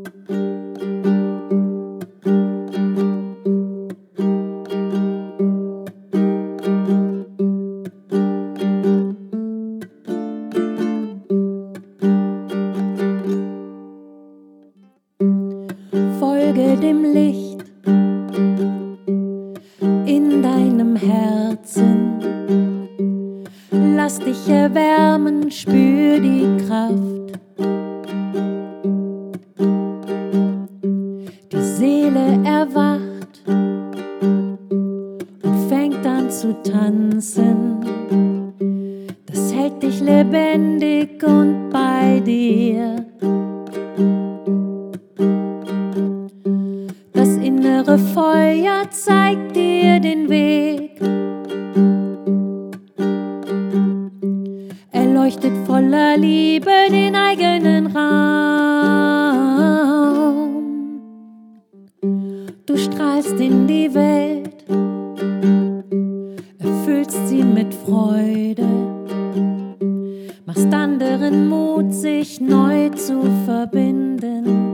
Folge dem Licht in deinem Herzen. Lass dich erwärmen, spür die Kraft. Die Seele erwacht und fängt an zu tanzen. Das hält dich lebendig und bei dir. Das innere Feuer zeigt dir den Weg. Er leuchtet voller Liebe den eigenen Raum. Du strahlst in die Welt, erfüllst sie mit Freude, machst anderen Mut, sich neu zu verbinden.